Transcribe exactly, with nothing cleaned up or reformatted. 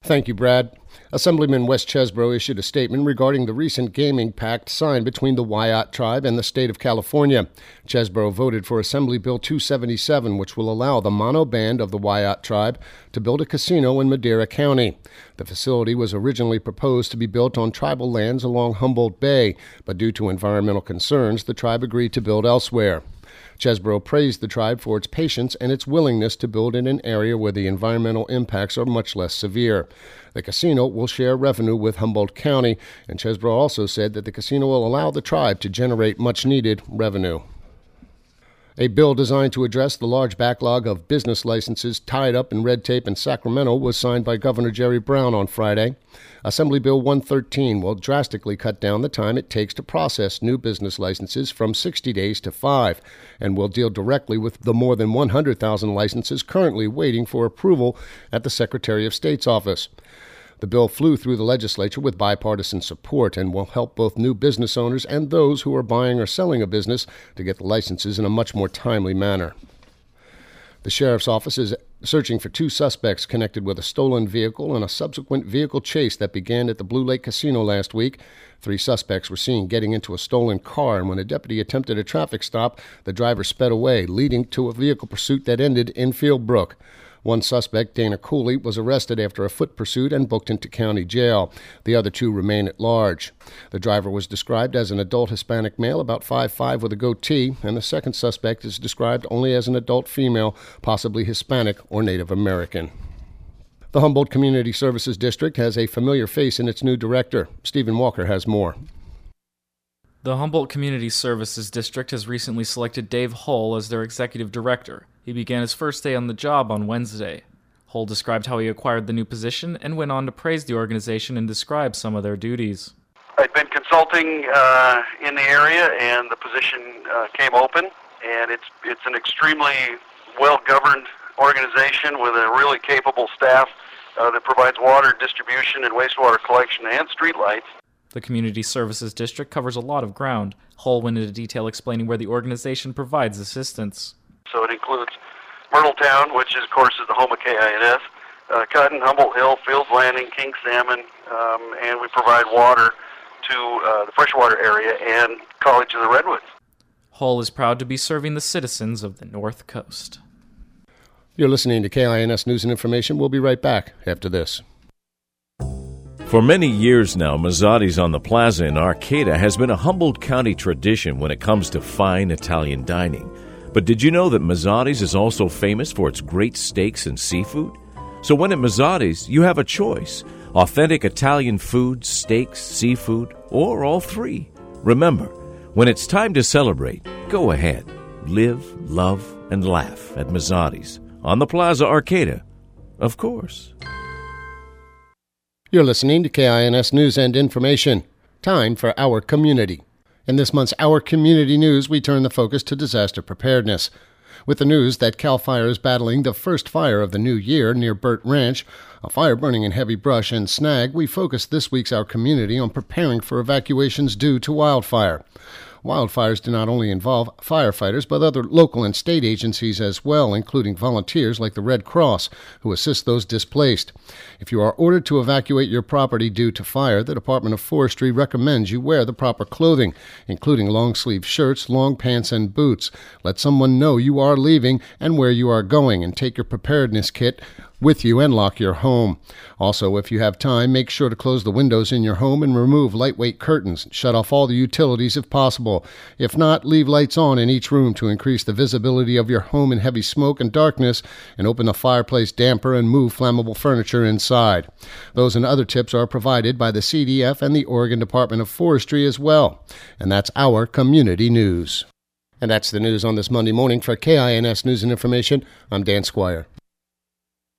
Thank you, Brad. Assemblyman Wes Chesbro issued a statement regarding the recent gaming pact signed between the Wyatt tribe and the state of California. Chesbro voted for Assembly Bill two seventy-seven, which will allow the Mono Band of the Wyatt tribe to build a casino in Madera County. The facility was originally proposed to be built on tribal lands along Humboldt Bay, but due to environmental concerns, the tribe agreed to build elsewhere. Chesbro praised the tribe for its patience and its willingness to build in an area where the environmental impacts are much less severe. The casino will share revenue with Humboldt County, and Chesbro also said that the casino will allow the tribe to generate much-needed revenue. A bill designed to address the large backlog of business licenses tied up in red tape in Sacramento was signed by Governor Jerry Brown on Friday. Assembly Bill one thirteen will drastically cut down the time it takes to process new business licenses from sixty days to five, and will deal directly with the more than one hundred thousand licenses currently waiting for approval at the Secretary of State's office. The bill flew through the legislature with bipartisan support and will help both new business owners and those who are buying or selling a business to get the licenses in a much more timely manner. The sheriff's office is searching for two suspects connected with a stolen vehicle and a subsequent vehicle chase that began at the Blue Lake Casino last week. Three suspects were seen getting into a stolen car, and when a deputy attempted a traffic stop, the driver sped away, leading to a vehicle pursuit that ended in Fieldbrook. One suspect, Dana Cooley, was arrested after a foot pursuit and booked into county jail. The other two remain at large. The driver was described as an adult Hispanic male, about five foot five with a goatee, and the second suspect is described only as an adult female, possibly Hispanic or Native American. The Humboldt Community Services District has a familiar face in its new director. Stephen Walker has more. The Humboldt Community Services District has recently selected Dave Hull as their executive director. He began his first day on the job on Wednesday. Hull described how he acquired the new position and went on to praise the organization and describe some of their duties. I've been consulting uh, in the area, and the position uh, came open, and it's it's an extremely well-governed organization with a really capable staff uh, that provides water distribution and wastewater collection and streetlights. The Community Services District covers a lot of ground. Hull went into detail explaining where the organization provides assistance. So it includes Myrtletown, which is, of course, is the home of K I N S, uh, Cotton, Humboldt Hill, Fields Landing, King Salmon, um, and we provide water to uh, the freshwater area and College of the Redwoods. Hull is proud to be serving the citizens of the North Coast. You're listening to K I N S News and Information. We'll be right back after this. For many years now, Mazzotti's on the Plaza in Arcata has been a Humboldt County tradition when it comes to fine Italian dining. But did you know that Mazzotti's is also famous for its great steaks and seafood? So when at Mazzotti's, you have a choice: authentic Italian food, steaks, seafood, or all three. Remember, when it's time to celebrate, go ahead. Live, love, and laugh at Mazzotti's on the Plaza Arcata, of course. You're listening to K I N S News and Information. Time for Our Community. In this month's Our Community News, we turn the focus to disaster preparedness. With the news that CAL FIRE is battling the first fire of the new year near Burt Ranch, a fire burning in heavy brush and snag, we focus this week's Our Community on preparing for evacuations due to wildfire. Wildfires do not only involve firefighters, but other local and state agencies as well, including volunteers like the Red Cross, who assist those displaced. If you are ordered to evacuate your property due to fire, the Department of Forestry recommends you wear the proper clothing, including long-sleeve shirts, long pants, and boots. Let someone know you are leaving and where you are going, and take your preparedness kit with you and lock your home. Also, if you have time, make sure to close the windows in your home and remove lightweight curtains. Shut off all the utilities if possible. If not, leave lights on in each room to increase the visibility of your home in heavy smoke and darkness, and open the fireplace damper and move flammable furniture inside. Those and other tips are provided by the C D F and the Oregon Department of Forestry as well. And that's Our Community News. And that's the news on this Monday morning. For K I N S News and Information, I'm Dan Squire.